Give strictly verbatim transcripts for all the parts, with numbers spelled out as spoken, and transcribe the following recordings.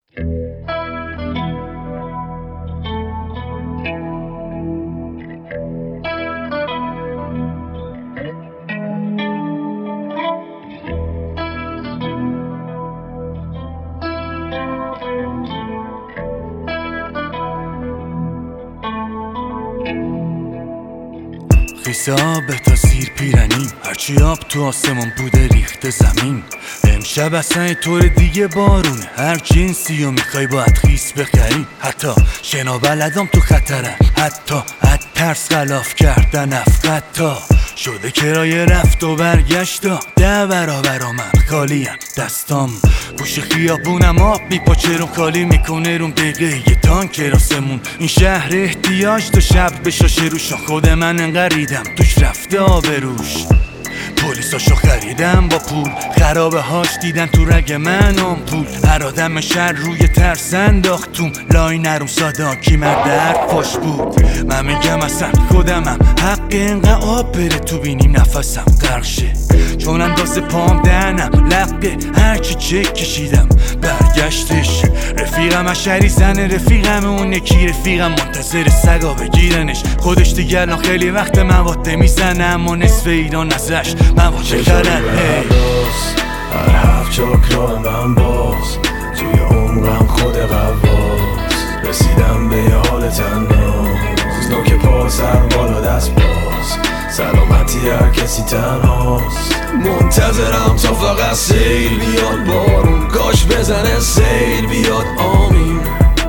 خیسه آبه تا زیر پیرنی، هرچی آب تو آسمون بوده ریخته زمین. امشب اصلا یه طور دیگه بارونه، هر جنسی رو میخوای باید خیس بخری. حتی شنا بلدام تو خطرن، حتی حد ترس خلاف کردن افقتا شده کرایه رفت و برگشتا. ده برابر من خالیم دستام، گوش خیابونم آب میپاچه روم، خالی میکنه روم دقیقه یه تانک راسمون. این شهر احتیاج تو شب بشاشه روش، خود من انقدر ریدم توش رفته آبروش. پولیساشو خریدم با پول، خرابه هاش دیدن تو رگ من آمپول. هر آدم شهر روی ترس انداختوم، لای نروم ساداکی مرد حرفاش بود. من میگم اصلا خودمم حق اینقدر آب بره تو بینیم نفسم غرق شه، چون انداز پام دهنم لقه هرچی چک کشیدم برگشتش. رفیقم اشری زنه، رفیقم اون یکی رفیقم منتظر سگا بگیرنش. خودش دیگه الان خیلی وقت مواده میزنه، اما نصف ایران ازش مواده خرن. هر هفت چاکرا من باز توی عمرم خود قواز، رسیدم به یه حال تناز، نوک پا سر بالا دست باز، سلامتی هر کسی تنهاست. منتظرم تا فقط سیل بیاد، بارون کاش بزنه سیل بیاد آمین.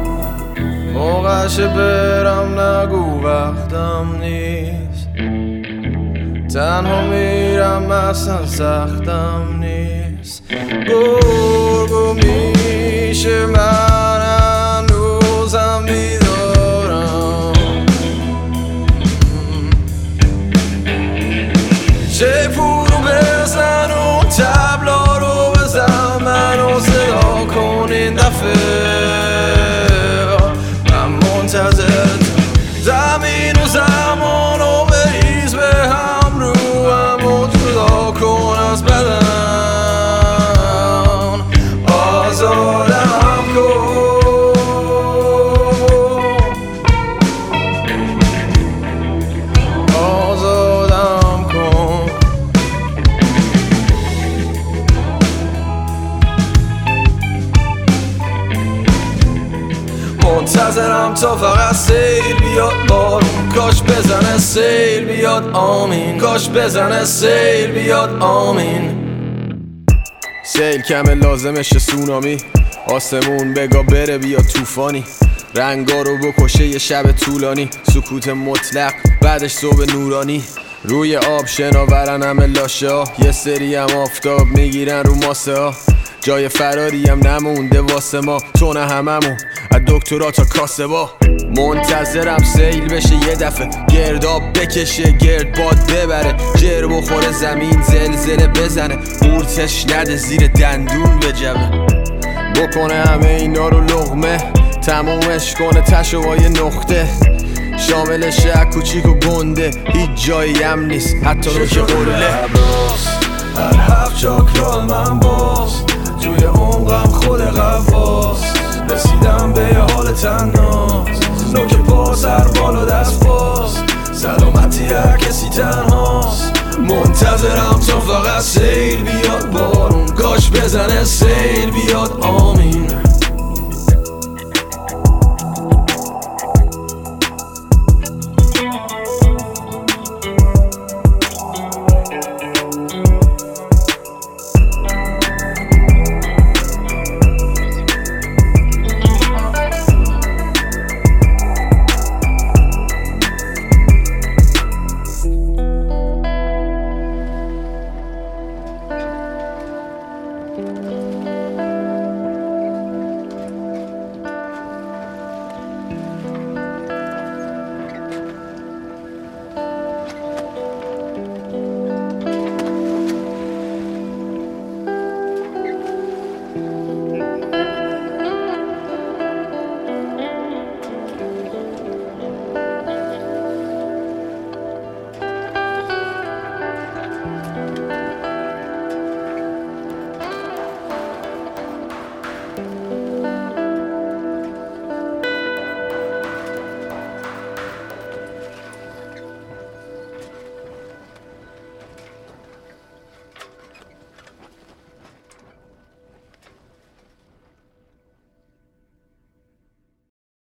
موقعش برم نگو وقتم نیست، تنها میرم اصلا سختم نیست. گرگو میشه من هنوزم بیدارم، چه پولو بزن و تبلا رو بزن، منو صدا کن این دفعه. من منتظرتم زمین و زمان و بریز به هم رو هم و جدا کن از بدن. آزادم کن، آزادم کن. منتظرم تا فقط سیل بیاد، بارون کاش بزنه سیل بیاد آمین، کاش بزنه سیل بیاد آمین. سیل کمه لازمشه سونامی، آسمون بگا بره بیا توفانی، رنگا رو بکشه یه شب طولانی، سکوت مطلق بعدش صبح نورانی. روی آب شناورن همه لاشه ها، یه سری هم آفتاب میگیرن رو ماسه ها. جای فراری هم نمونده واسه ما، تو نه هممون از دکترا تا کاسه با. منتظرم سیل بشه یه دفعه، گرداب بکشه گرد باد ببره، جر بخوره زمین زلزله بزنه، قورتش نده زیر دندون بجبه. بکنه همه اینا رو لقمه، تمومش کنه تشو با یه نقطه، شامل شهر کوچیک و گنده، هیچ جایی هم نیست حتی رو که قله. هر هفت چاکرا من باز توی عمقم خود قواز، رسیدم به یه حال تناز، نوک پا سر بالا دست باز، سلامتی هر کسی تنهاست. منتظرم تا فقط سیل بیاد، بارون کاش بزنه سیل بیاد آمین.